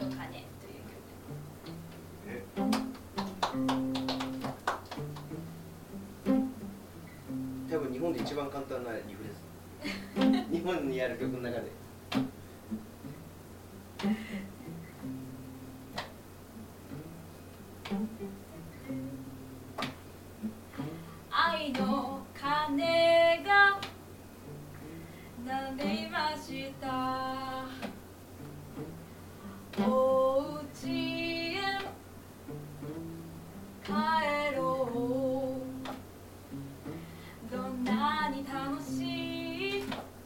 と種という曲。 多分日本で一番簡単なリフです日本にある曲の中で。 愛の鐘が鳴りました。お家へ帰ろう。どんなに楽しい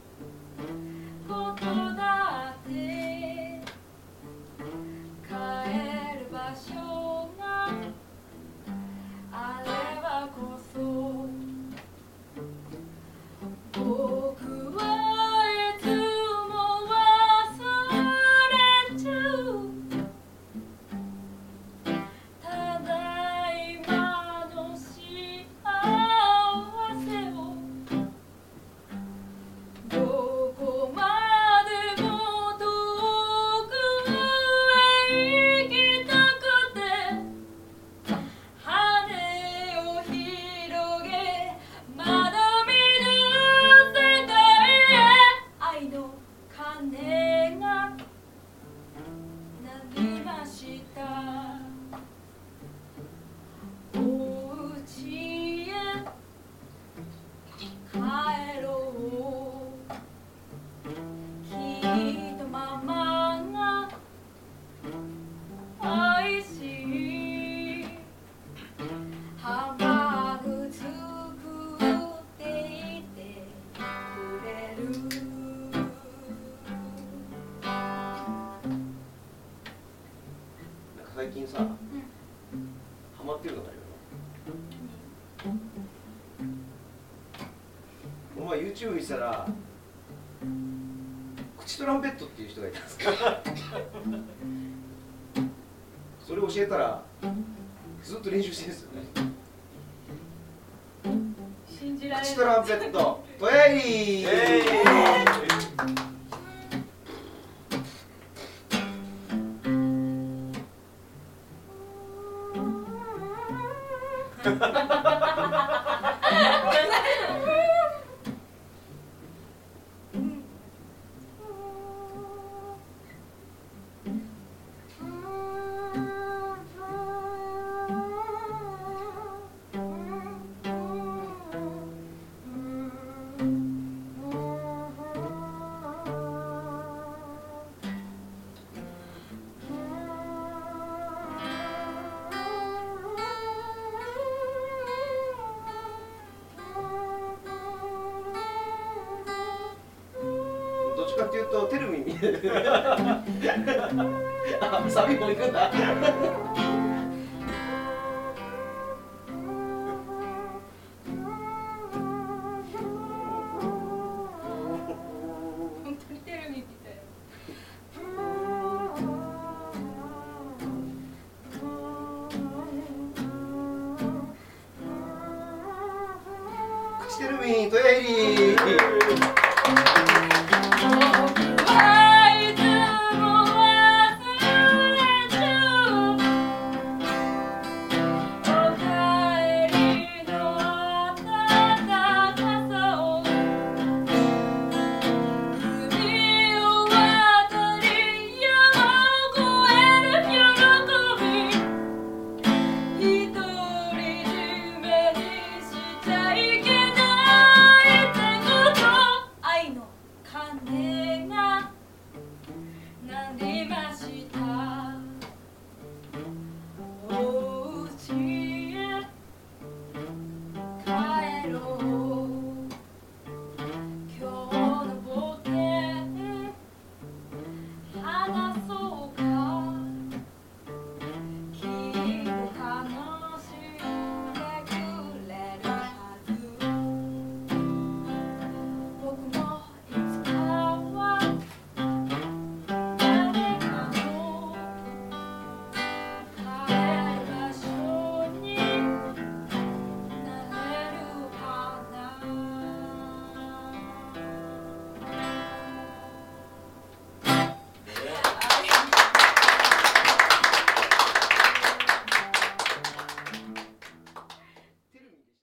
ことだって帰る場所があればこそ、僕はいつも忘れちゃう。ただいまの幸せをどこまでも遠くへ行きたくて羽を広げまだ見ぬ世界へ。愛の鐘が鳴りました。お家へ帰ろう。きっとママが愛しいハンバーグ作っていてくれる。 なんか最近さ、ハマってるのがあるよな。この前 YouTube 見てたら口トランペットっていう人がいたんですけどそれを教えたらずっと練習してるんですよね。 信じられない。 口トランペットトヤイリーどっちかっていうとテルミンみたいなあ、サビも行くんだ本当にテルミみたい。 口テルミントヤイリー